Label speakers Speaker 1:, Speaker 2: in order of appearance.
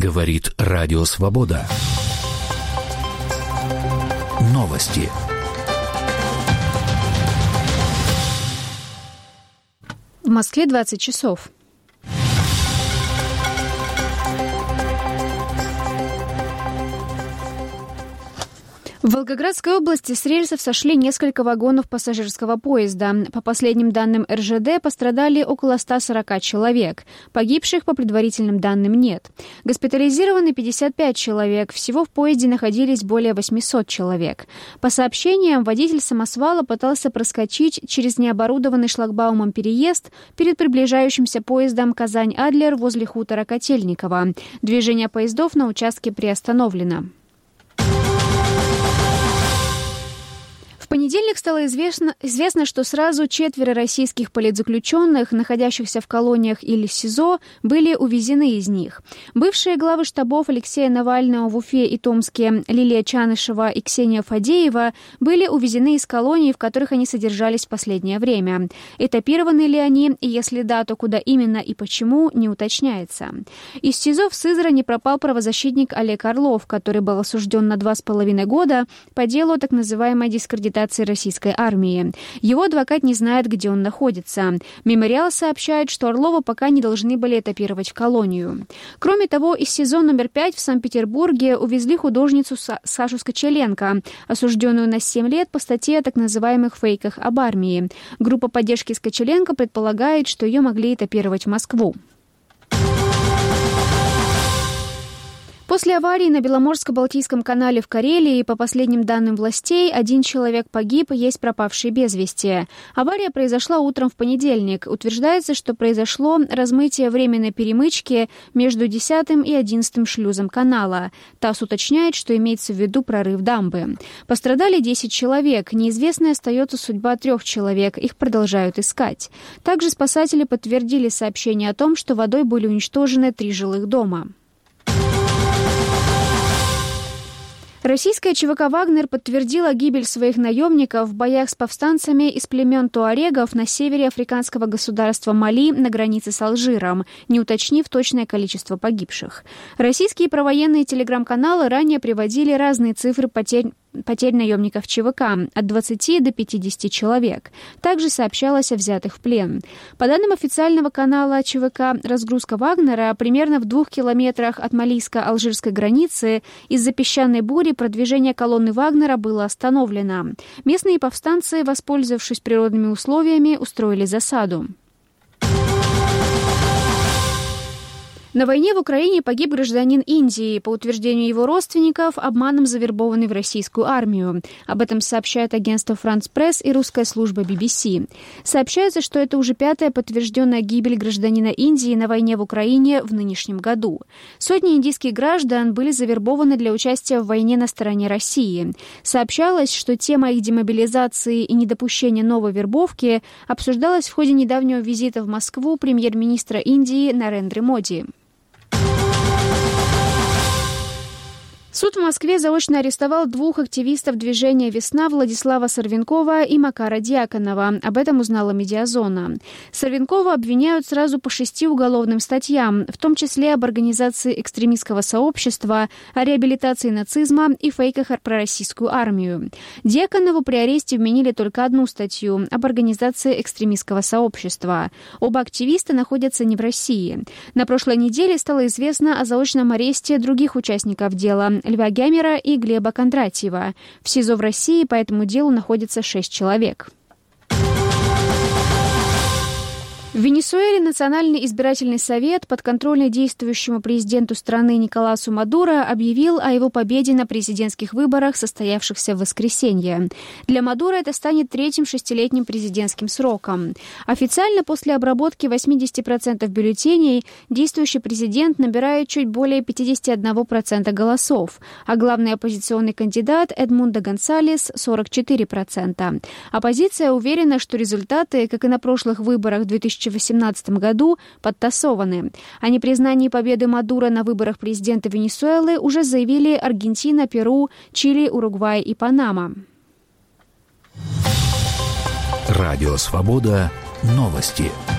Speaker 1: Говорит Радио Свобода. Новости.
Speaker 2: В Москве 20 часов. В Волгоградской области с рельсов сошли несколько вагонов пассажирского поезда. По последним данным РЖД, пострадали около 140 человек. Погибших, по предварительным данным, нет. Госпитализированы 55 человек. Всего в поезде находились более 800 человек. По сообщениям, водитель самосвала пытался проскочить через необорудованный шлагбаумом переезд перед приближающимся поездом Казань-Адлер возле хутора Котельниково. Движение поездов на участке приостановлено. В понедельник стало известно, что сразу 4 российских политзаключенных, находящихся в колониях или СИЗО, были увезены из них. Бывшие главы штабов Алексея Навального в Уфе и Томске Лилия Чанышева и Ксения Фадеева были увезены из колоний, в которых они содержались в последнее время. Этапированы ли они, и если да, то куда именно и почему, не уточняется. Из СИЗО в Сызрани пропал правозащитник Олег Орлов, который был осужден на 2,5 года по делу так называемой дискредитации российской армии. Его адвокат не знает, где он находится. Мемориал сообщает, что Орлова пока не должны были этапировать в колонию. Кроме того, из СИЗО номер 5 в Санкт-Петербурге увезли художницу Сашу Скочеленко, осужденную на 7 лет по статье о так называемых фейках об армии. Группа поддержки Скочеленко предполагает, что ее могли этапировать в Москву. После аварии на Беломорско-Балтийском канале в Карелии, по последним данным властей, 1 человек погиб, есть пропавшие без вести. Авария произошла утром в понедельник. Утверждается, что произошло размытие временной перемычки между 10 и 11 шлюзом канала. ТАСС уточняет, что имеется в виду прорыв дамбы. Пострадали 10 человек. Неизвестной остается судьба 3 человек. Их продолжают искать. Также спасатели подтвердили сообщение о том, что водой были уничтожены 3 жилых дома. Российская ЧВК «Вагнер» подтвердила гибель своих наемников в боях с повстанцами из племен туарегов на севере африканского государства Мали на границе с Алжиром, не уточнив точное количество погибших. Российские провоенные телеграм-каналы ранее приводили разные цифры потерь наемников ЧВК – от 20 до 50 человек. Также сообщалось о взятых в плен. По данным официального канала ЧВК, разгрузка «Вагнера» примерно в 2 километрах от малийско-алжирской границы из-за песчаной бури продвижение колонны «Вагнера» было остановлено. Местные повстанцы, воспользовавшись природными условиями, устроили засаду. На войне в Украине погиб гражданин Индии, по утверждению его родственников, обманом завербованный в российскую армию. Об этом сообщает агентство France Press и русская служба BBC. Сообщается, что это уже 5-я подтвержденная гибель гражданина Индии на войне в Украине в нынешнем году. Сотни индийских граждан были завербованы для участия в войне на стороне России. Сообщалось, что тема их демобилизации и недопущения новой вербовки обсуждалась в ходе недавнего визита в Москву премьер-министра Индии Нарендры Моди. Суд в Москве заочно арестовал 2 активистов движения «Весна» Владислава Сорвенкова и Макара Дьяконова. Об этом узнала «Медиазона». Сорвенкова обвиняют сразу по 6 уголовным статьям, в том числе об организации экстремистского сообщества, о реабилитации нацизма и фейках про российскую армию. Дьяконову при аресте вменили только 1 статью – об организации экстремистского сообщества. Оба активиста находятся не в России. На прошлой неделе стало известно о заочном аресте других участников дела – Льва Гямера и Глеба Кондратьева. В СИЗО в России по этому делу находится 6 человек. В Венесуэле Национальный избирательный совет, подконтрольный действующему президенту страны Николасу Мадуро, объявил о его победе на президентских выборах, состоявшихся в воскресенье. Для Мадуро это станет 3-м 6-летним президентским сроком. Официально после обработки 80% бюллетеней действующий президент набирает чуть более 51% голосов, а главный оппозиционный кандидат Эдмундо Гонсалес – 44%. Оппозиция уверена, что результаты, как и на прошлых выборах 2018 году, подтасованы. О непризнании победы Мадуро на выборах президента Венесуэлы уже заявили Аргентина, Перу, Чили, Уругвай и Панама.
Speaker 1: Радио «Свобода». Новости.